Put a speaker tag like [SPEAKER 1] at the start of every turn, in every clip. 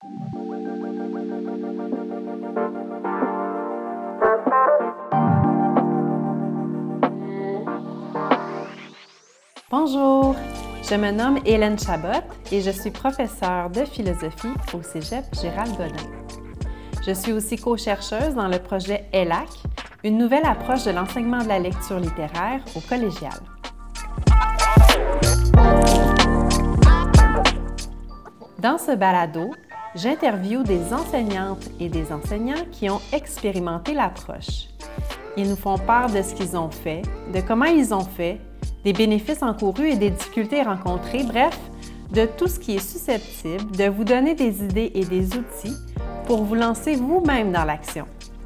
[SPEAKER 1] Bonjour, je me nomme Hélène Chabot et je suis professeure de philosophie au Cégep Gérald-Godin. Je suis aussi co-chercheuse dans le projet ELAC, une nouvelle approche de l'enseignement de la lecture littéraire au collégial. Dans ce balado, j'interviewe des enseignantes et des enseignants qui ont expérimenté l'approche. Ils nous font part de ce qu'ils ont fait, de comment ils ont fait, des bénéfices encourus et des difficultés rencontrées, bref, de tout ce qui est susceptible de vous donner des idées et des outils pour vous lancer vous-même dans l'action.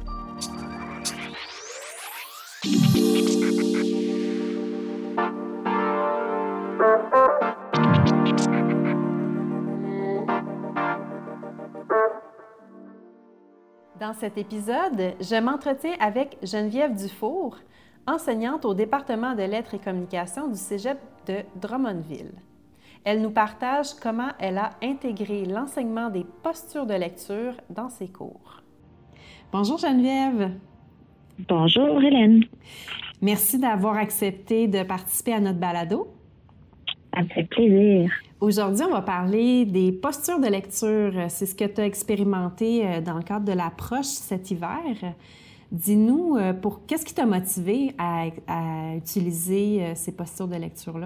[SPEAKER 1] Dans cet épisode, je m'entretiens avec Geneviève Dufour, enseignante au département de lettres et communications du Cégep de Drummondville. Elle nous partage comment elle a intégré l'enseignement des postures de lecture dans ses cours. Bonjour Geneviève.
[SPEAKER 2] Bonjour Hélène.
[SPEAKER 1] Merci d'avoir accepté de participer à notre balado.
[SPEAKER 2] Ça me fait plaisir.
[SPEAKER 1] Aujourd'hui, on va parler des postures de lecture. C'est ce que tu as expérimenté dans le cadre de l'approche cet hiver. Dis-nous, qu'est-ce qui t'a motivé à utiliser ces postures de lecture-là?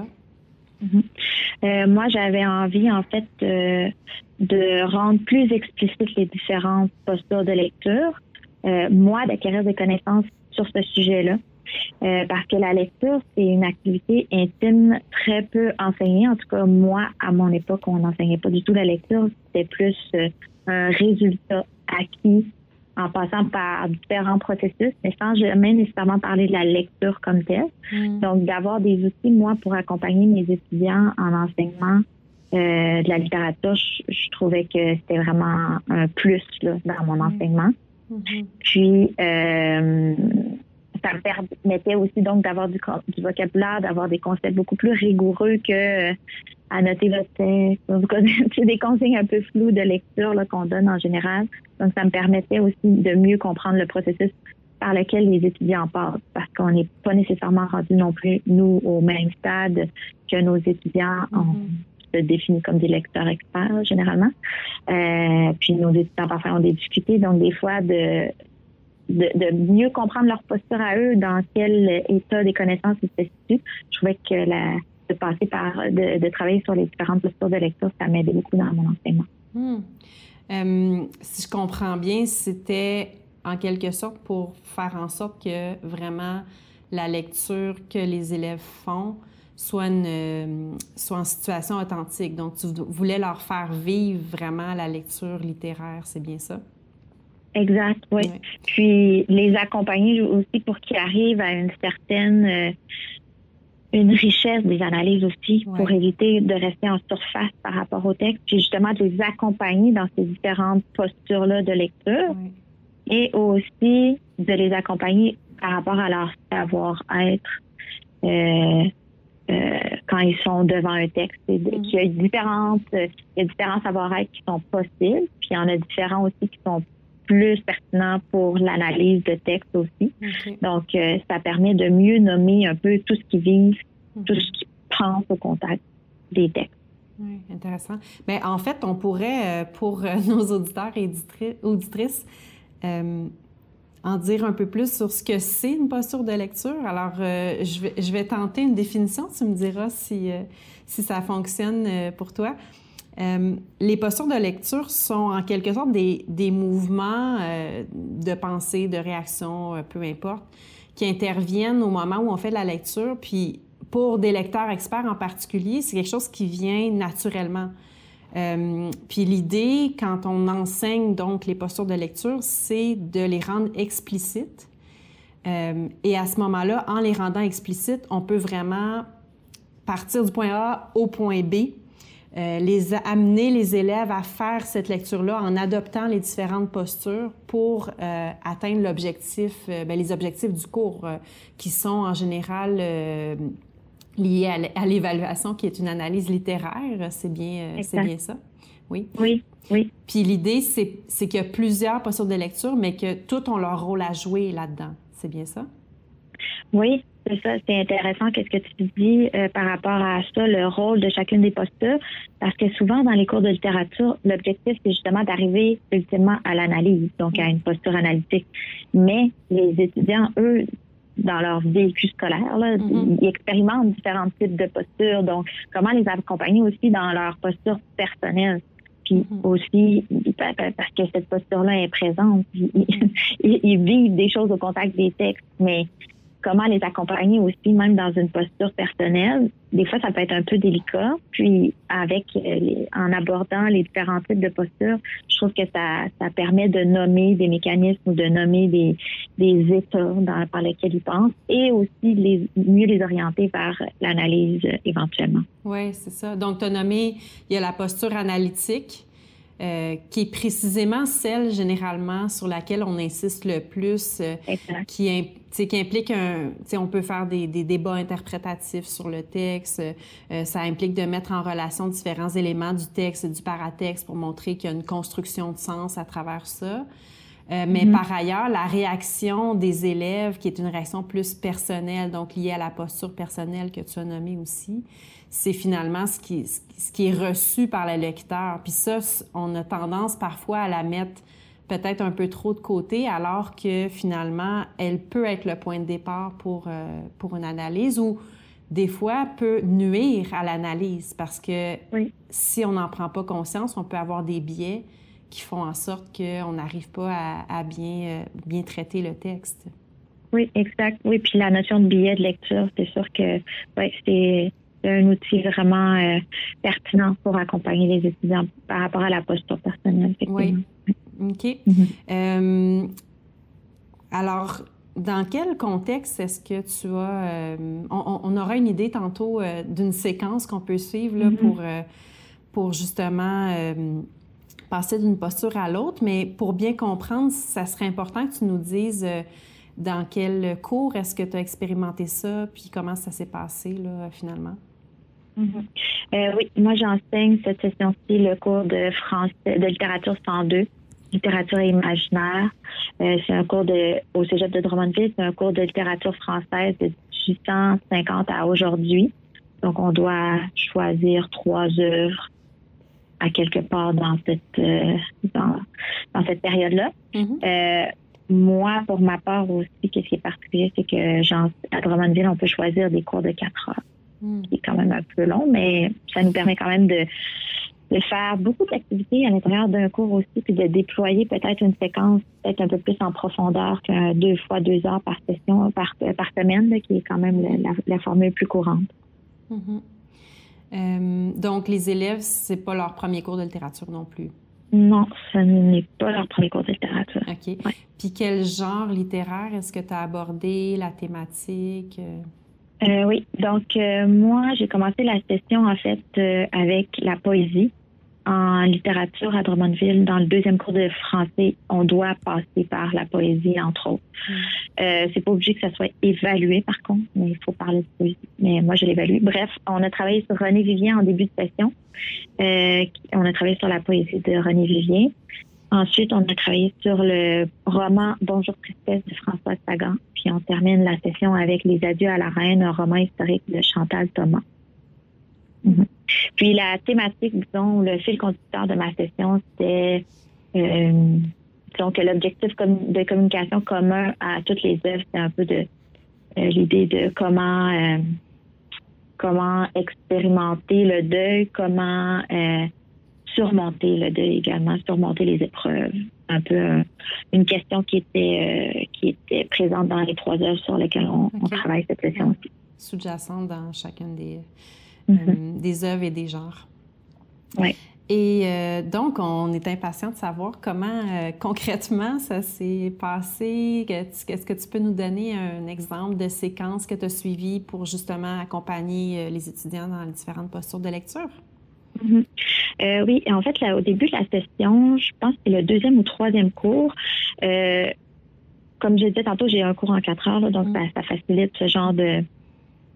[SPEAKER 2] Moi, j'avais envie, en fait, de rendre plus explicites les différentes postures de lecture. Moi, d'acquérir des connaissances sur ce sujet-là. Parce que la lecture, c'est une activité intime très peu enseignée. En tout cas, moi, à mon époque, on n'enseignait pas du tout la lecture. C'était plus un résultat acquis en passant par différents processus, mais sans jamais nécessairement parler de la lecture comme telle. Donc, d'avoir des outils, moi, pour accompagner mes étudiants en enseignement de la littérature, je trouvais que c'était vraiment un plus là, dans mon enseignement. Puis, ça me permettait aussi donc d'avoir du vocabulaire, d'avoir des concepts beaucoup plus rigoureux que annoter votre texte. Vous connaissez des consignes un peu floues de lecture là, qu'on donne en général. Donc, ça me permettait aussi de mieux comprendre le processus par lequel les étudiants passent, parce qu'on n'est pas nécessairement rendu non plus, nous, au même stade que nos étudiants. On se définit comme des lecteurs experts, généralement. Puis, nos étudiants, parfois, ont des difficultés. Donc, des fois, de mieux comprendre leur posture à eux, dans quel état des connaissances ils se situent. Je trouvais que de passer de travailler sur les différentes postures de lecture, ça m'aidait beaucoup dans mon enseignement.
[SPEAKER 1] Si je comprends bien, c'était en quelque sorte pour faire en sorte que vraiment la lecture que les élèves font soit en situation authentique. Donc, tu voulais leur faire vivre vraiment la lecture littéraire, c'est bien ça?
[SPEAKER 2] Exact, oui. Ouais. Puis les accompagner aussi pour qu'ils arrivent à une certaine une richesse des analyses aussi, pour éviter de rester en surface par rapport au texte, puis justement de les accompagner dans ces différentes postures-là de lecture et aussi de les accompagner par rapport à leur savoir-être quand ils sont devant un texte. Il y a différents savoir-être qui sont possibles, puis il y en a différents aussi qui sont plus pertinent pour l'analyse de texte aussi. Donc, ça permet de mieux nommer un peu tout ce qui vise, tout ce qui pense au contact des textes.
[SPEAKER 1] Oui, intéressant. Bien, en fait, on pourrait, pour nos auditeurs et auditrices, en dire un peu plus sur ce que c'est une posture de lecture. Alors, je vais tenter une définition. Tu me diras si ça fonctionne pour toi. Les postures de lecture sont en quelque sorte des mouvements de pensée, de réaction, peu importe, qui interviennent au moment où on fait de la lecture. Puis pour des lecteurs experts en particulier, c'est quelque chose qui vient naturellement. Puis l'idée, quand on enseigne donc les postures de lecture, c'est de les rendre explicites. Et à ce moment-là, en les rendant explicites, on peut vraiment partir du point A au point B, amener les élèves à faire cette lecture-là en adoptant les différentes postures pour atteindre l'objectif, les objectifs du cours qui sont en général liés à l'évaluation qui est une analyse littéraire. C'est bien ça? Oui.
[SPEAKER 2] Oui, oui.
[SPEAKER 1] Puis l'idée, c'est qu'il y a plusieurs postures de lecture, mais que toutes ont leur rôle à jouer là-dedans. C'est bien ça?
[SPEAKER 2] Oui, c'est ça. C'est intéressant qu'est-ce que tu dis par rapport à ça, le rôle de chacune des postures, parce que souvent dans les cours de littérature, l'objectif, c'est justement d'arriver ultimement à l'analyse, donc à une posture analytique. Mais les étudiants, eux, dans leur vécu scolaire, là, ils expérimentent différents types de postures. Donc, comment les accompagner aussi dans leur posture personnelle. Puis aussi, parce que cette posture-là est présente, ils vivent des choses au contact des textes, mais comment les accompagner aussi, même dans une posture personnelle. Des fois, ça peut être un peu délicat. Puis, en abordant les différents types de postures, je trouve que ça permet de nommer des mécanismes ou de nommer des états par lesquels ils pensent et aussi mieux les orienter vers l'analyse éventuellement.
[SPEAKER 1] Oui, c'est ça. Donc, tu as nommé, il y a la posture analytique, qui est précisément celle, généralement, sur laquelle on insiste le plus, qui implique on peut faire des débats interprétatifs sur le texte. Ça implique de mettre en relation différents éléments du texte et du paratexte pour montrer qu'il y a une construction de sens à travers ça. Mais par ailleurs, la réaction des élèves, qui est une réaction plus personnelle, donc liée à la posture personnelle que tu as nommée aussi, c'est finalement ce qui est reçu par le lecteur. Puis ça, on a tendance parfois à la mettre peut-être un peu trop de côté, alors que finalement, elle peut être le point de départ pour une analyse ou des fois peut nuire à l'analyse parce que si on n'en prend pas conscience, on peut avoir des biais qui font en sorte qu'on n'arrive pas à bien traiter le texte.
[SPEAKER 2] Oui, exact. Oui, puis la notion de biais de lecture, c'est sûr que c'est un outil vraiment pertinent pour accompagner les étudiants par rapport à la posture personnelle.
[SPEAKER 1] Oui. OK. Alors, dans quel contexte est-ce que tu as... on aura une idée tantôt d'une séquence qu'on peut suivre là, pour justement passer d'une posture à l'autre, mais pour bien comprendre, ça serait important que tu nous dises dans quel cours est-ce que tu as expérimenté ça, puis comment ça s'est passé là, finalement.
[SPEAKER 2] Oui, moi j'enseigne cette session-ci le cours de français, de littérature 102, littérature et imaginaire. C'est un cours au Cégep de Drummondville, c'est un cours de littérature française de 1850 à aujourd'hui. Donc on doit choisir 3 œuvres à quelque part dans cette période-là. Moi, pour ma part aussi, qu'est-ce qui est particulier, c'est que à Drummondville, on peut choisir des cours de 4 heures. Qui est quand même un peu long, mais ça nous permet quand même de faire beaucoup d'activités à l'intérieur d'un cours aussi, puis de déployer peut-être une séquence peut-être un peu plus en profondeur que 2 fois 2 heures par session, par semaine, là, qui est quand même la formule plus courante.
[SPEAKER 1] Donc, les élèves, c'est pas leur premier cours de littérature non plus?
[SPEAKER 2] Non, ce n'est pas leur premier cours de littérature.
[SPEAKER 1] OK. Ouais. Puis quel genre littéraire est-ce que tu as abordé, la thématique?
[SPEAKER 2] Oui, donc moi, j'ai commencé la session en fait avec la poésie en littérature à Drummondville. Dans le 2e cours de français, on doit passer par la poésie, entre autres. C'est pas obligé que ça soit évalué, par contre, mais il faut parler de poésie. Mais moi, je l'évalue. Bref, on a travaillé sur René Vivien en début de session. On a travaillé sur la poésie de René Vivien. Ensuite, on a travaillé sur le roman Bonjour Tristesse de François Sagan. Puis on termine la session avec Les Adieux à la Reine, un roman historique de Chantal Thomas. Puis la thématique, disons, le fil conducteur de ma session, c'était donc l'objectif de communication commun à toutes les œuvres, c'est un peu de l'idée de comment expérimenter le deuil, comment surmonter le deuil également, surmonter les épreuves. Un peu une question qui était présente dans les 3 œuvres sur lesquelles on travaille cette session aussi.
[SPEAKER 1] Sous-jacente dans chacune des œuvres et des genres.
[SPEAKER 2] Oui.
[SPEAKER 1] Et donc, on est impatient de savoir comment concrètement ça s'est passé. Est-ce que tu peux nous donner un exemple de séquence que tu as suivie pour justement accompagner les étudiants dans les différentes postures de lecture?
[SPEAKER 2] Oui, en fait, là, au début de la session, je pense que c'est le 2e ou 3e cours. Comme je disais tantôt, j'ai un cours en 4 heures, là, donc ça facilite ce genre de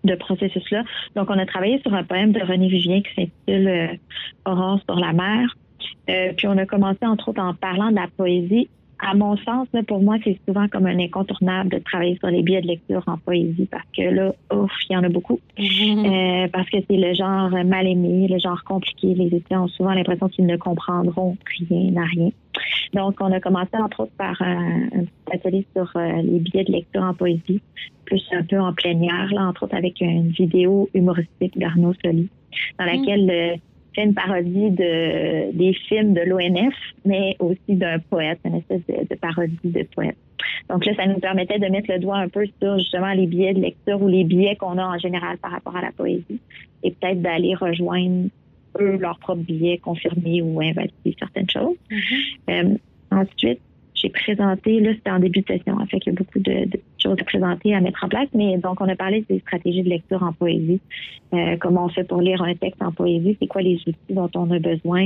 [SPEAKER 2] processus-là. Donc, on a travaillé sur un poème de René Vivien qui s'intitule Aurore sur la mer. Puis on a commencé, entre autres, en parlant de la poésie. À mon sens, là, pour moi, c'est souvent comme un incontournable de travailler sur les biais de lecture en poésie parce que là, ouf, il y en a beaucoup. Parce que c'est le genre mal aimé, le genre compliqué. Les étudiants ont souvent l'impression qu'ils ne comprendront rien à rien. Donc, on a commencé, entre autres, par un petit atelier sur les biais de lecture en poésie, plus un peu en plénière, là, entre autres avec une vidéo humoristique d'Arnaud Soli, dans laquelle fait une parodie des films de l'ONF, mais aussi d'un poète, une espèce de parodie de poète. Donc là, ça nous permettait de mettre le doigt un peu sur justement les biais de lecture ou les biais qu'on a en général par rapport à la poésie et peut-être d'aller rejoindre eux leurs propres biais, confirmer ou invalider certaines choses. Ensuite, j'ai présenté, là c'était en début de session, en fait qu'il y a beaucoup de choses à présenter, à mettre en place, mais donc on a parlé des stratégies de lecture en poésie, comment on fait pour lire un texte en poésie, c'est quoi les outils dont on a besoin.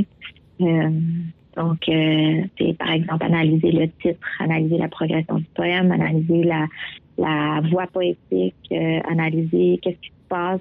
[SPEAKER 2] Donc, c'est par exemple analyser le titre, analyser la progression du poème, analyser la voix poétique, analyser qu'est-ce qui se passe,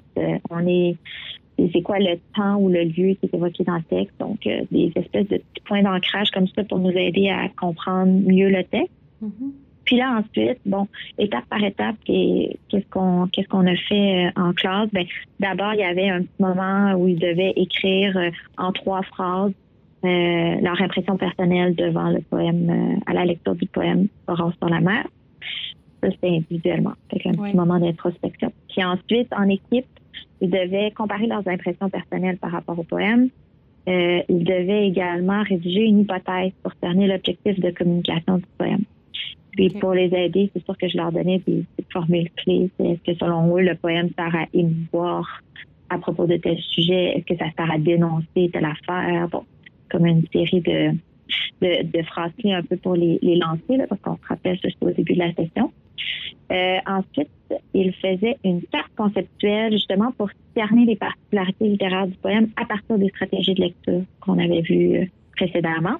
[SPEAKER 2] c'est quoi le temps ou le lieu qui est évoqué dans le texte. Donc, des espèces de petits points d'ancrage comme ça pour nous aider à comprendre mieux le texte. Puis là, ensuite, bon, étape par étape, qu'est-ce qu'on a fait en classe? Ben, d'abord, il y avait un petit moment où ils devaient écrire en 3 phrases leur impression personnelle devant le poème, à la lecture du poème Aurore sur la mer. Ça, c'était individuellement. Fait un petit moment d'introspection. Puis ensuite, en équipe, ils devaient comparer leurs impressions personnelles par rapport au poème. Ils devaient également rédiger une hypothèse pour cerner l'objectif de communication du poème. Puis pour les aider, c'est sûr que je leur donnais des formules clés. Est-ce que selon eux, le poème sert à émouvoir à propos de tel sujet? Est-ce que ça sert à dénoncer telle affaire? Bon, comme une série de phrases clés un peu pour les lancer, là, parce qu'on se rappelle juste au début de la session. Ensuite, il faisait une carte conceptuelle justement pour cerner les particularités littéraires du poème à partir des stratégies de lecture qu'on avait vues précédemment.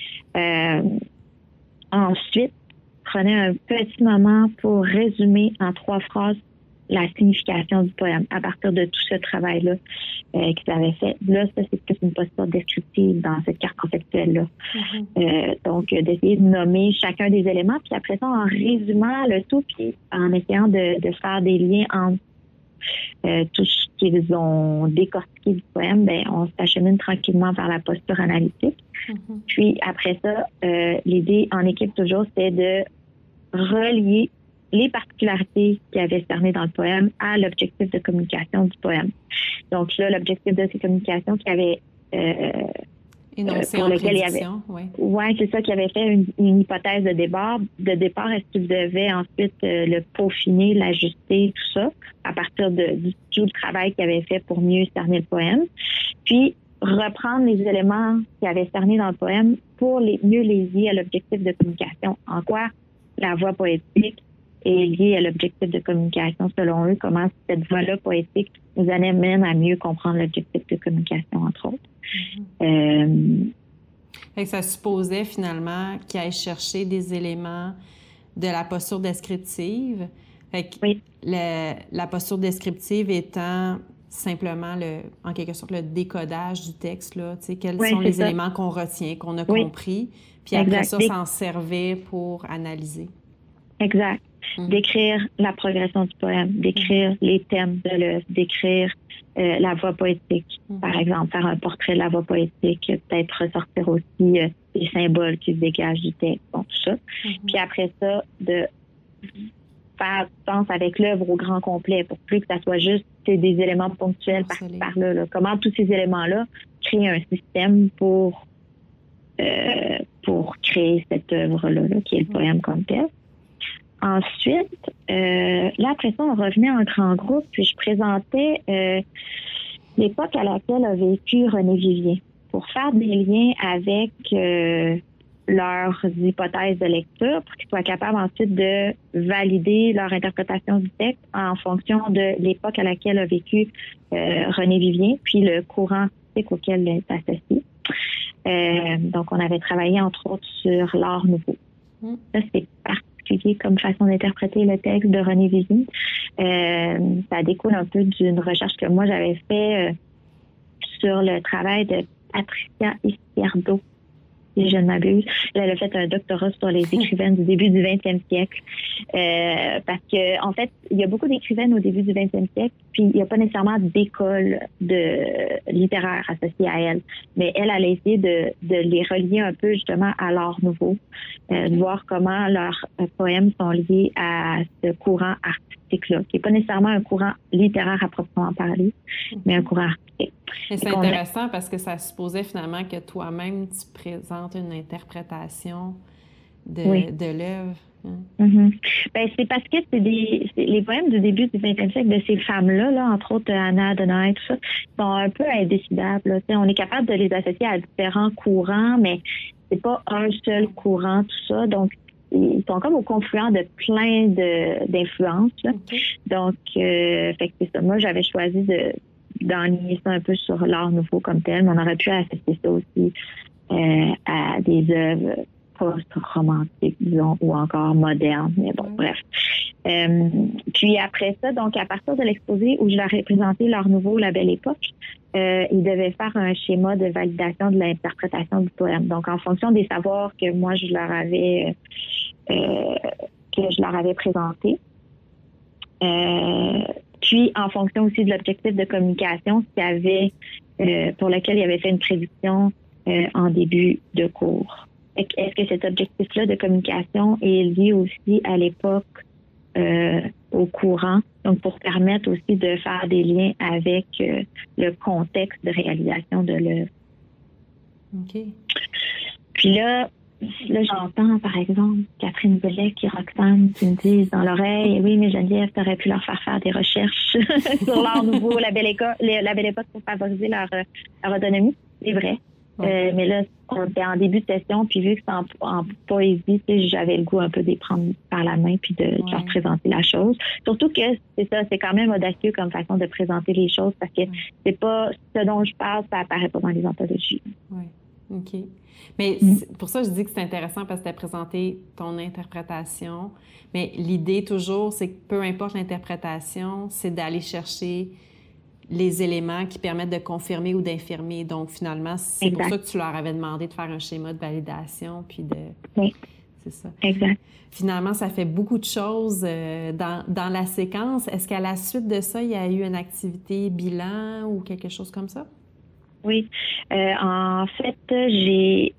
[SPEAKER 2] Ensuite, prenait un petit moment pour résumer en 3 phrases la signification du poème à partir de tout ce travail-là qu'ils avaient fait. Là, ça, c'est plus une posture descriptive dans cette carte conceptuelle-là. Donc, d'essayer de nommer chacun des éléments, puis après ça, en résumant le tout, puis en essayant de faire des liens entre tout ce qu'ils ont décortiqué du poème, ben, on s'achemine tranquillement vers la posture analytique. Puis après ça, l'idée en équipe toujours, c'est de relier les particularités qu'il avait cernées dans le poème à l'objectif de communication du poème. Donc là, l'objectif de ces communications qui avait
[SPEAKER 1] énoncé
[SPEAKER 2] pour lequel il y avait, c'est ça, qui avait fait une hypothèse de départ. Est-ce qu'il devait ensuite le peaufiner, l'ajuster, tout ça, à partir du travail qu'il avait fait pour mieux cerner le poème. Puis reprendre les éléments qu'il avait cernés dans le poème pour mieux les lier à l'objectif de communication. En quoi la voix poétique est liée à l'objectif de communication selon eux, comment cette voie-là poétique nous amène à mieux comprendre l'objectif de communication, entre autres.
[SPEAKER 1] Fait que ça supposait finalement qu'il aille chercher des éléments de la posture descriptive. Fait que la posture descriptive étant simplement, en quelque sorte, le décodage du texte, là, quels sont les éléments qu'on retient, qu'on a compris, puis après ça, s'en servir pour analyser.
[SPEAKER 2] Exact. Décrire la progression du poème, décrire les thèmes de l'œuvre, décrire la voix poétique, par exemple, faire un portrait de la voix poétique, peut-être ressortir aussi les symboles qui se dégagent du texte, bon, tout ça. Puis après ça, de faire sens avec l'œuvre au grand complet pour plus que ça soit juste des éléments ponctuels par-ci par-là. Là. Comment tous ces éléments-là créent un système pour créer cette œuvre-là, qui est le poème comme tel. Ensuite, là, après ça, on revenait en grand groupe, puis je présentais l'époque à laquelle a vécu René Vivier pour faire des liens avec leurs hypothèses de lecture pour qu'ils soient capables ensuite de valider leur interprétation du texte en fonction de l'époque à laquelle a vécu René Vivier, puis le courant artistique auquel il est associé. Donc, on avait travaillé, entre autres, sur l'art nouveau. Ça, c'est particulier comme façon d'interpréter le texte de René Vivier. Ça découle un peu d'une recherche que moi, j'avais fait sur le travail de Patricia Izquierdo, si je ne m'abuse. Elle a fait un doctorat sur les écrivaines du début du 20e siècle. Parce que, en fait, il y a beaucoup d'écrivaines au début du 20e siècle, puis il n'y a pas nécessairement d'école littéraire associée à elle. Mais elle a essayé de les relier un peu, justement, à l'art nouveau, de voir comment leurs poèmes sont liés à ce courant artistique-là, qui n'est pas nécessairement un courant littéraire à proprement parler, mais un courant artistique.
[SPEAKER 1] Et c'est intéressant parce que ça supposait finalement que toi-même, tu présentes une interprétation de l'œuvre.
[SPEAKER 2] Mm-hmm. Ben, c'est parce que les poèmes du début du 20e siècle de ces femmes-là, là, entre autres Anna Denay, tout ça, sont un peu indécidables. Là. On est capable de les associer à différents courants, mais c'est pas un seul courant, tout ça. Donc, ils sont comme au confluent de plein d'influences. Okay. Donc, fait que c'est ça. Moi, j'avais choisi d'enligner ça un peu sur l'art nouveau comme tel, mais on aurait pu associer ça aussi à des œuvres post-romantiques, disons, ou encore modernes. Mais bon, bref. Puis après ça, donc à partir de l'exposé où je leur ai présenté l'art nouveau, la belle époque, ils devaient faire un schéma de validation de l'interprétation du poème. Donc, en fonction des savoirs que moi, je leur avais présentés. Puis, en fonction aussi de l'objectif de communication pour lequel il avait fait une prédiction en début de cours. Est-ce que cet objectif-là de communication est lié aussi à l'époque au courant, donc pour permettre aussi de faire des liens avec le contexte de réalisation de l'œuvre.
[SPEAKER 1] OK.
[SPEAKER 2] Puis là j'entends, par exemple, Catherine Bellec et Roxane qui me disent dans l'oreille, oui, mais Geneviève, t'aurais pu leur faire des recherches sur l'art nouveau, la belle époque pour favoriser leur autonomie. C'est vrai. Ouais. Mais là, on était en début de session, puis vu que c'est en poésie, j'avais le goût un peu de les prendre par la main puis de leur présenter la chose. Surtout que c'est ça, c'est quand même audacieux comme façon de présenter les choses parce que c'est pas ce dont je parle, ça apparaît pas dans les anthologies.
[SPEAKER 1] Oui, OK. Mais pour ça, je dis que c'est intéressant parce que tu as présenté ton interprétation. Mais l'idée toujours, c'est que peu importe l'interprétation, c'est d'aller chercher les éléments qui permettent de confirmer ou d'infirmer. Donc, finalement, c'est pour ça que tu leur avais demandé de faire un schéma de validation, puis de...
[SPEAKER 2] Oui.
[SPEAKER 1] C'est ça.
[SPEAKER 2] Exact.
[SPEAKER 1] Finalement, ça fait beaucoup de choses dans la séquence. Est-ce qu'à la suite de ça, il y a eu une activité bilan ou quelque chose comme ça?
[SPEAKER 2] Oui. En fait, j'ai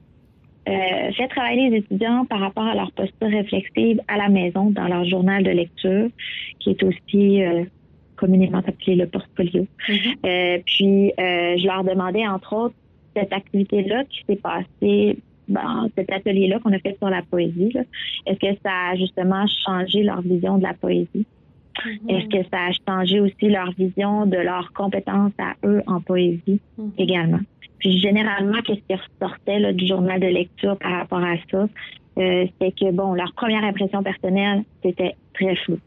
[SPEAKER 2] fait travailler les étudiants par rapport à leur posture réflexive à la maison, dans leur journal de lecture, qui est aussi... communément appelé le portfolio. Mm-hmm. Puis, je leur demandais, entre autres, cette activité-là qui s'est passée, cet atelier-là qu'on a fait sur la poésie, là, est-ce que ça a justement changé leur vision de la poésie? Mm-hmm. Est-ce que ça a changé aussi leur vision de leurs compétences à eux en poésie également? Puis, généralement, qu'est-ce qui ressortait là, du journal de lecture par rapport à ça? C'est que, leur première impression personnelle, c'était très flou.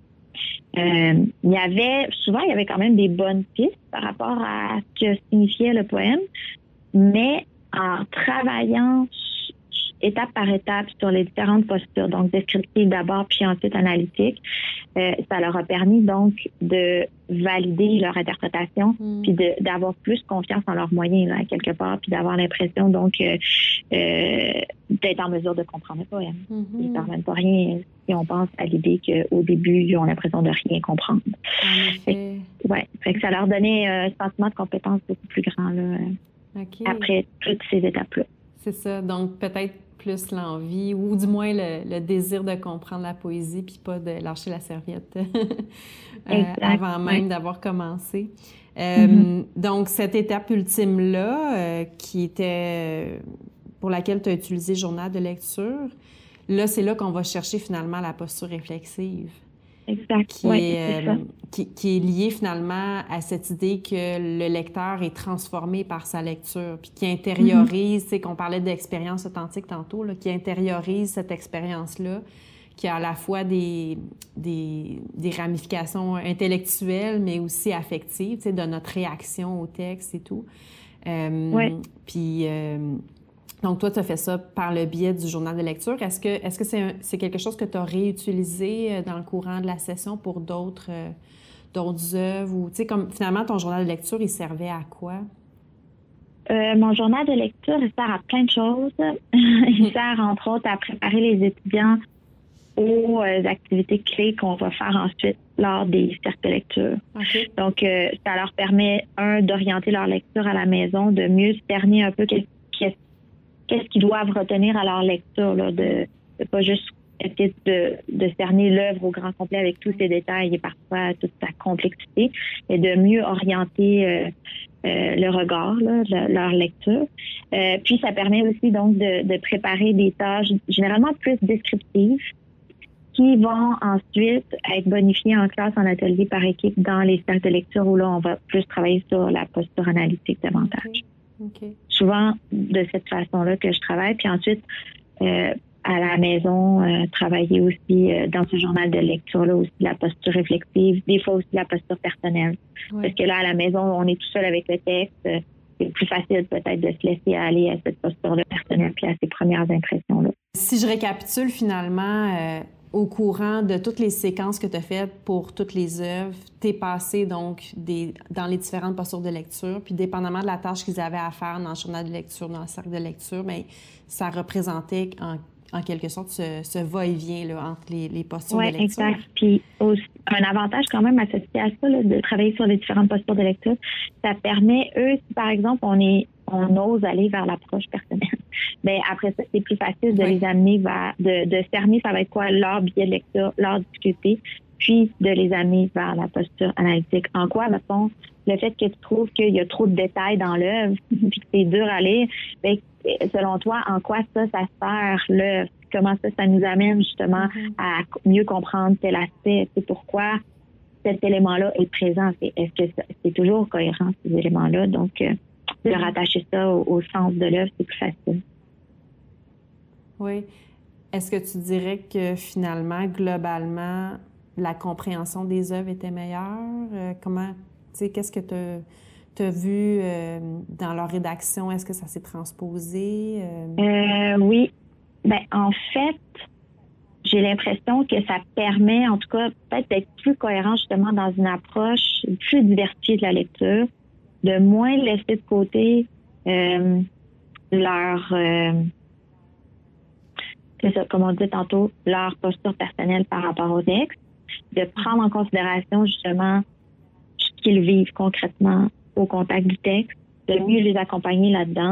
[SPEAKER 2] Il y avait quand même des bonnes pistes par rapport à ce que signifiait le poème, mais en travaillant étape par étape sur les différentes postures, donc descriptive d'abord, puis ensuite analytique, ça leur a permis donc de valider leur interprétation, puis d'avoir plus confiance en leurs moyens, là, quelque part, puis d'avoir l'impression donc d'être en mesure de comprendre le poème. Ils ne parviennent pas rien si on pense à l'idée qu'au début, ils ont l'impression de rien comprendre. Fait que ça leur donnait un sentiment de compétence beaucoup plus grand là, après toutes ces étapes-là.
[SPEAKER 1] C'est ça. Donc, peut-être plus l'envie ou du moins le désir de comprendre la poésie puis pas de lâcher la serviette avant même d'avoir commencé. Donc, cette étape ultime-là, qui était pour laquelle tu as utilisé le journal de lecture, là, c'est là qu'on va chercher finalement la posture réflexive.
[SPEAKER 2] Exact.
[SPEAKER 1] Qui est liée finalement à cette idée que le lecteur est transformé par sa lecture, puis qui intériorise, tu sais, qu'on parlait d'expérience authentique tantôt, là, qui intériorise cette expérience-là, qui a à la fois des ramifications intellectuelles, mais aussi affectives, tu sais, de notre réaction au texte et tout. Puis... Donc, toi, tu as fait ça par le biais du journal de lecture. Est-ce que c'est quelque chose que tu as réutilisé dans le courant de la session pour d'autres œuvres? Ou, tu sais, comme finalement, ton journal de lecture, il servait à quoi?
[SPEAKER 2] mon journal de lecture, il sert à plein de choses. Il sert, entre autres, à préparer les étudiants aux activités clés qu'on va faire ensuite lors des cercles de lecture.
[SPEAKER 1] Okay.
[SPEAKER 2] Donc, ça leur permet, d'orienter leur lecture à la maison, de mieux cerner un peu qu'est-ce qu'ils doivent retenir à leur lecture, là, de pas juste essayer de cerner l'œuvre au grand complet avec tous ses détails et parfois toute sa complexité, et de mieux orienter le regard, là, leur lecture. Puis, ça permet aussi donc de préparer des tâches généralement plus descriptives qui vont ensuite être bonifiées en classe, en atelier par équipe dans les cercles de lecture où là, on va plus travailler sur la posture analytique davantage.
[SPEAKER 1] Okay.
[SPEAKER 2] Souvent, de cette façon-là que je travaille. Puis ensuite, à la maison, travailler aussi dans ce journal de lecture-là aussi la posture réflexive, des fois aussi la posture personnelle.
[SPEAKER 1] Ouais.
[SPEAKER 2] Parce que là, à la maison, on est tout seul avec le texte. C'est plus facile peut-être de se laisser aller à cette posture-là personnelle puis à ces premières impressions-là.
[SPEAKER 1] Si je récapitule finalement, au courant de toutes les séquences que tu as faites pour toutes les œuvres, tu es passé donc dans les différentes postures de lecture, puis dépendamment de la tâche qu'ils avaient à faire dans le journal de lecture, dans le cercle de lecture, bien, ça représentait en quelque sorte ce va-et-vient là, entre les postures de lecture. Oui,
[SPEAKER 2] exact. Puis aussi, un avantage quand même associé à ça, là, de travailler sur les différentes postures de lecture, ça permet, si par exemple, on ose aller vers l'approche personnelle, bien après ça, c'est plus facile de les amener vers, de cerner ça va être quoi leur biais de lecture, leur difficulté, puis de les amener vers la posture analytique. En quoi, mettons, le fait que tu trouves qu'il y a trop de détails dans l'œuvre, puis que c'est dur à lire, bien, selon toi, en quoi ça sert l'œuvre? Comment ça nous amène justement à mieux comprendre tel aspect? C'est pourquoi cet élément-là est présent? Est-ce que c'est toujours cohérent, ces éléments-là? Donc, de rattacher ça au sens de l'œuvre, c'est plus facile.
[SPEAKER 1] Oui. Est-ce que tu dirais que finalement, globalement, la compréhension des œuvres était meilleure? Comment, tu sais, qu'est-ce que tu as vu dans leur rédaction? Est-ce que ça s'est transposé?
[SPEAKER 2] Oui. Ben, en fait, j'ai l'impression que ça permet, en tout cas, peut-être d'être plus cohérent justement dans une approche plus diversifiée de la lecture, de moins laisser de côté leur, c'est ça, comme on dit tantôt, leur posture personnelle par rapport au texte, de prendre en considération justement ce qu'ils vivent concrètement au contact du texte, de mieux les accompagner là-dedans.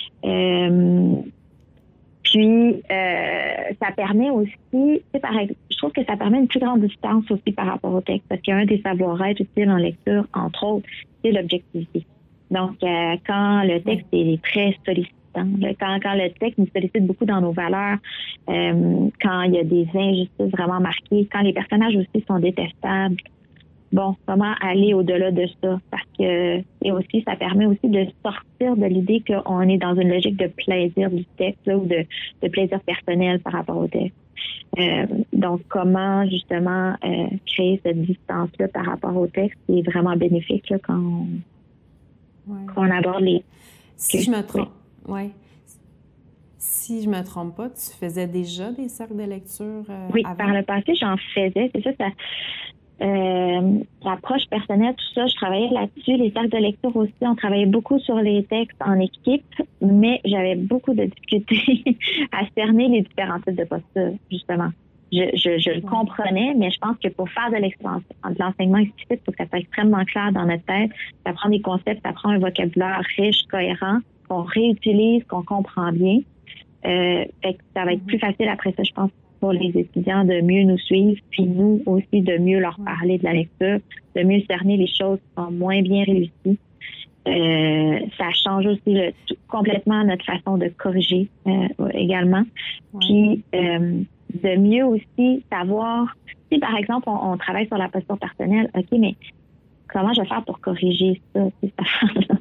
[SPEAKER 2] Puis, ça permet aussi, je trouve que ça permet une plus grande distance aussi par rapport au texte, parce qu'il y a un des savoir-être utiles en lecture, entre autres, c'est l'objectivité. Donc, quand le texte est très sollicitant, quand le texte nous sollicite beaucoup dans nos valeurs, quand il y a des injustices vraiment marquées, quand les personnages aussi sont détestables, bon, comment aller au-delà de ça? Parce que, et aussi, ça permet aussi de sortir de l'idée qu'on est dans une logique de plaisir du texte là, ou de plaisir personnel par rapport au texte. Donc, comment justement créer cette distance-là par rapport au texte qui est vraiment bénéfique là, quand on aborde les...
[SPEAKER 1] Si je me trompe, Si je me trompe pas, tu faisais déjà des cercles de lecture
[SPEAKER 2] Oui,
[SPEAKER 1] avant?
[SPEAKER 2] Par le passé, j'en faisais. C'est ça. L'approche personnelle, tout ça, je travaillais là-dessus. Les cercles de lecture aussi, on travaillait beaucoup sur les textes en équipe, mais j'avais beaucoup de difficultés à cerner les différents types de postures, justement. Je le comprenais, mais je pense que pour faire de l'enseignement explicite, il faut que ça soit extrêmement clair dans notre tête. Ça prend des concepts, ça prend un vocabulaire riche, cohérent, qu'on réutilise, qu'on comprend bien. Fait que ça va être plus facile après ça, je pense, pour les étudiants de mieux nous suivre, puis nous aussi de mieux leur parler de la lecture, de mieux cerner les choses qui sont moins bien réussies. Ça change aussi complètement notre façon de corriger également. Puis de mieux aussi savoir, si par exemple on travaille sur la posture personnelle, OK, mais comment je vais faire pour corriger ça, cette affaire-là?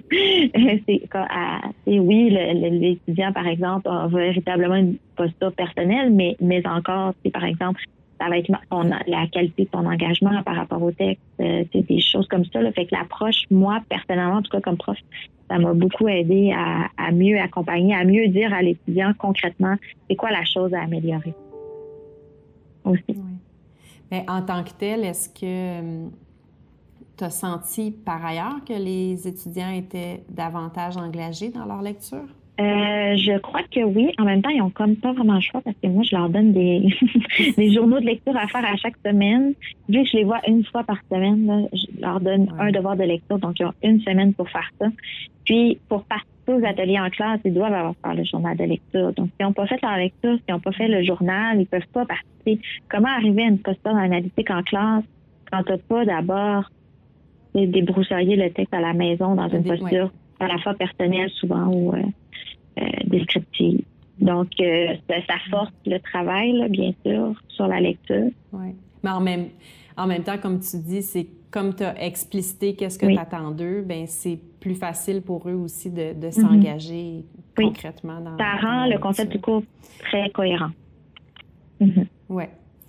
[SPEAKER 2] Oui, l'étudiant, par exemple, a véritablement une posture personnelle, mais encore, par exemple, ça va être la qualité de son engagement par rapport au texte, des choses comme ça. Là. Fait que l'approche, moi, personnellement, en tout cas comme prof, ça m'a beaucoup aidé à mieux accompagner, à mieux dire à l'étudiant concrètement c'est quoi la chose à améliorer. Aussi.
[SPEAKER 1] Oui. Mais en tant que tel, est-ce que tu as senti par ailleurs que les étudiants étaient davantage engagés dans leur lecture?
[SPEAKER 2] Je crois que oui. En même temps, ils ont comme pas vraiment le choix parce que moi, je leur donne des, des journaux de lecture à faire à chaque semaine. Vu que je les vois une fois par semaine, là, je leur donne un devoir de lecture, donc ils ont une semaine pour faire ça. Puis, pour participer aux ateliers en classe, ils doivent avoir faire le journal de lecture. Donc, s'ils n'ont pas fait leur lecture, s'ils n'ont pas fait le journal, ils peuvent pas participer. Comment arriver à une posture analytique en classe quand tu n'as pas d'abord débroussailler le texte à la maison dans une posture à la fois personnelle souvent ou descriptive. Donc, ça force le travail, là, bien sûr, sur la lecture.
[SPEAKER 1] Oui. Mais en même temps, comme tu dis, c'est comme tu as explicité qu'est-ce que tu attends d'eux, bien, c'est plus facile pour eux aussi de s'engager concrètement dans
[SPEAKER 2] ça rend le concept du cours très cohérent.
[SPEAKER 1] Oui.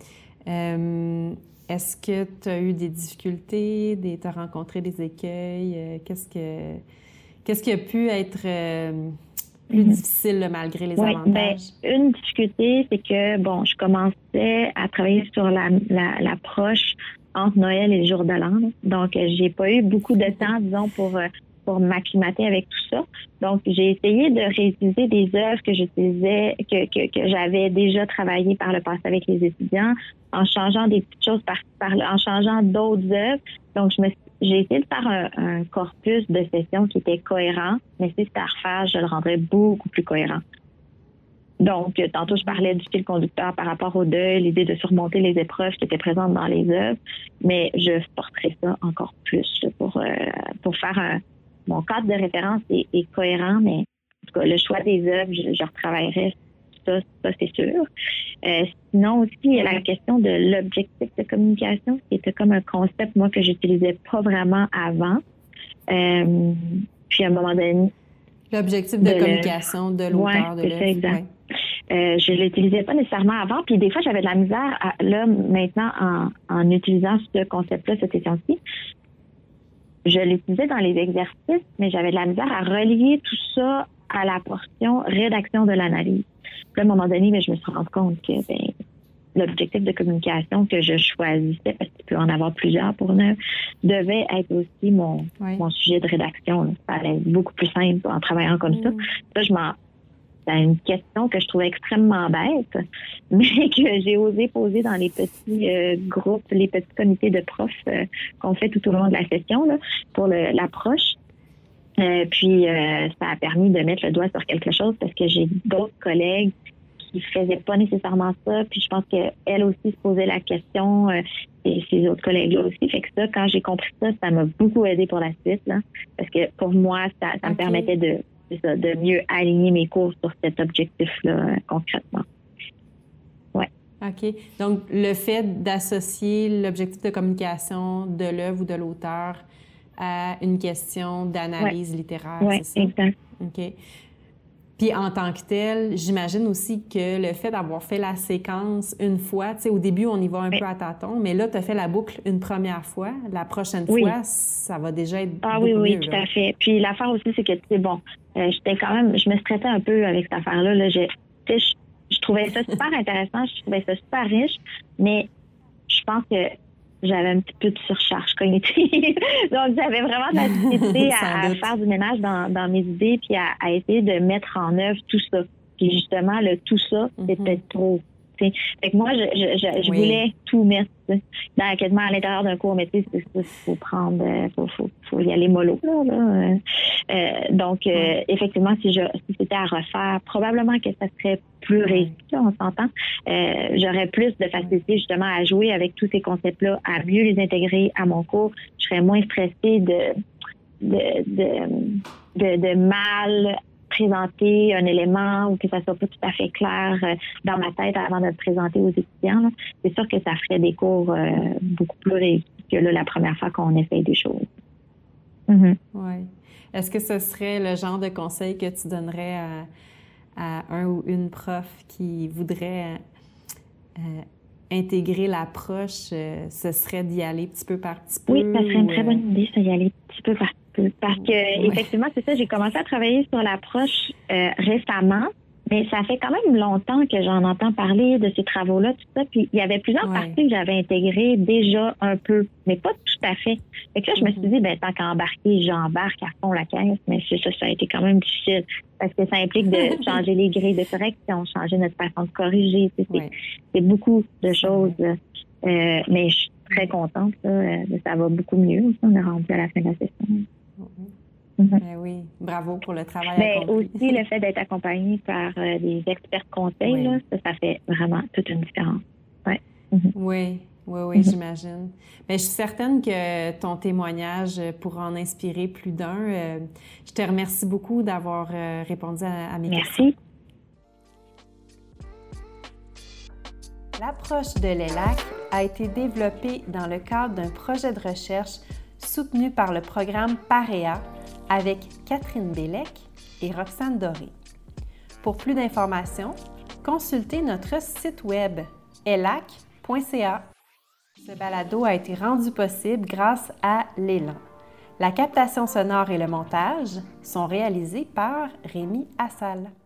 [SPEAKER 1] Est-ce que tu as eu des difficultés, tu as rencontré des écueils? Qu'est-ce qui a pu être plus difficile là, malgré les avantages?
[SPEAKER 2] Bien, une difficulté, c'est que, bon, je commençais à travailler sur l'approche entre Noël et le jour de l'an. Donc, j'ai pas eu beaucoup de temps, disons, pour m'acclimater avec tout ça. Donc, j'ai essayé de réutiliser des œuvres que j'utilisais, que j'avais déjà travaillé par le passé avec les étudiants, en changeant des petites choses en changeant d'autres œuvres. Donc, j'ai essayé de faire un corpus de sessions qui était cohérent, mais si c'était à refaire, je le rendrais beaucoup plus cohérent. Donc, tantôt, je parlais du fil conducteur par rapport au deuil, l'idée de surmonter les épreuves qui étaient présentes dans les œuvres, mais je porterai ça encore plus là, pour faire mon cadre de référence est cohérent, mais en tout cas, le choix des œuvres, je retravaillerai ça c'est sûr. Sinon aussi, il y a la question de l'objectif de communication, qui était comme un concept, moi, que j'utilisais pas vraiment avant. Puis, à un moment donné...
[SPEAKER 1] L'objectif de communication de l'auteur de l'œuvre.
[SPEAKER 2] C'est exact. Je l'utilisais pas nécessairement avant, puis des fois, j'avais de la misère, maintenant, en utilisant ce concept-là, cette session-ci. Je l'utilisais dans les exercices, mais j'avais de la misère à relier tout ça à la portion rédaction de l'analyse. Puis à un moment donné, je me suis rendu compte que l'objectif de communication que je choisissais, parce qu'il peut en avoir plusieurs pour une œuvre, devait être aussi mon sujet de rédaction. Là. Ça allait être beaucoup plus simple en travaillant comme ça. Ça, c'est une question que je trouvais extrêmement bête, mais que j'ai osé poser dans les petits groupes, les petits comités de profs qu'on fait tout au long de la session là, pour l'approche. Puis, ça a permis de mettre le doigt sur quelque chose parce que j'ai d'autres collègues qui faisaient pas nécessairement ça. Puis, je pense qu'elle aussi se posait la question et ces autres collègues-là aussi. Fait que ça, quand j'ai compris ça, ça m'a beaucoup aidé pour la suite. Là, parce que pour moi, ça me permettait de mieux aligner mes cours sur cet objectif-là concrètement. Ouais.
[SPEAKER 1] OK. Donc, le fait d'associer l'objectif de communication de l'œuvre ou de l'auteur à une question d'analyse littéraire, c'est ça?
[SPEAKER 2] Oui, exact.
[SPEAKER 1] OK. Puis, en tant que tel, j'imagine aussi que le fait d'avoir fait la séquence une fois, tu sais, au début, on y va un peu à tâtons, mais là, tu as fait la boucle une première fois. La prochaine fois, ça va déjà être beaucoup mieux.
[SPEAKER 2] Oui, tout à fait. Puis, l'affaire aussi, c'est que, tu sais, bon, je me stressais un peu avec cette affaire-là. Là. Je trouvais ça super intéressant, je trouvais ça super riche, mais je pense que j'avais un petit peu de surcharge cognitive. Donc, j'avais vraiment de la difficulté à faire du ménage dans mes idées puis à essayer de mettre en œuvre tout ça. Puis justement, le tout ça, c'était trop. T'sais. Fait que moi, je voulais tout mettre quasiment à l'intérieur d'un cours, mais tu sais, il faut prendre, faut y aller mollo. Donc, effectivement, si c'était à refaire, probablement que ça serait plus réussi, on s'entend. J'aurais plus de facilité justement à jouer avec tous ces concepts-là, à mieux les intégrer à mon cours. Je serais moins stressée de mal présenter un élément ou que ça soit pas tout à fait clair dans ma tête avant de le présenter aux étudiants. Là. C'est sûr que ça ferait des cours beaucoup plus réussis que là, la première fois qu'on essaye des choses.
[SPEAKER 1] Oui. Est-ce que ce serait le genre de conseil que tu donnerais à un ou une prof qui voudrait intégrer l'approche? Ce serait d'y aller petit peu par petit peu?
[SPEAKER 2] Oui, ça serait une très bonne idée, ça, d'y aller petit peu par petit peu. Parce que, effectivement, c'est ça, j'ai commencé à travailler sur l'approche récemment, Mais ça fait quand même longtemps que j'en entends parler de ces travaux-là, tout ça. Puis il y avait plusieurs parties que j'avais intégrées déjà un peu, mais pas tout à fait. Fait que là, je me suis dit, ben tant qu'à embarquer, j'embarque à fond la caisse. Mais c'est ça, ça a été quand même difficile parce que ça implique de changer les grilles de correction, changer notre façon de corriger. C'est beaucoup de choses. Mais je suis très contente. Ça va beaucoup mieux. On est rendu à la fin de la session.
[SPEAKER 1] Ben oui, bravo pour le travail accompli.
[SPEAKER 2] Aussi, le fait d'être accompagné par des experts conseils, là, ça fait vraiment toute une différence.
[SPEAKER 1] Oui, j'imagine. Mais je suis certaine que ton témoignage pourra en inspirer plus d'un. Je te remercie beaucoup d'avoir répondu à mes questions.
[SPEAKER 2] Merci.
[SPEAKER 1] L'approche de l'ELAC a été développée dans le cadre d'un projet de recherche soutenu par le programme PAREA avec Catherine Bellec et Roxane Doré. Pour plus d'informations, consultez notre site web elac.ca. Ce balado a été rendu possible grâce à l'Élan. La captation sonore et le montage sont réalisés par Rémi Assal.